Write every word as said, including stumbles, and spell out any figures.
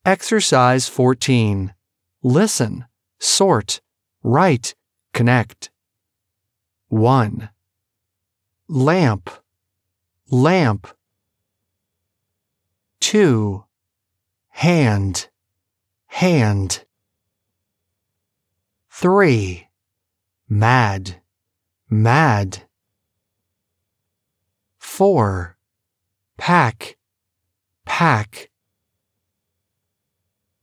Exercise fourteen. Listen, sort, write, connect. one. Lamp, lamp. two. Hand, hand. three. Mad, mad. four. Pack, pack.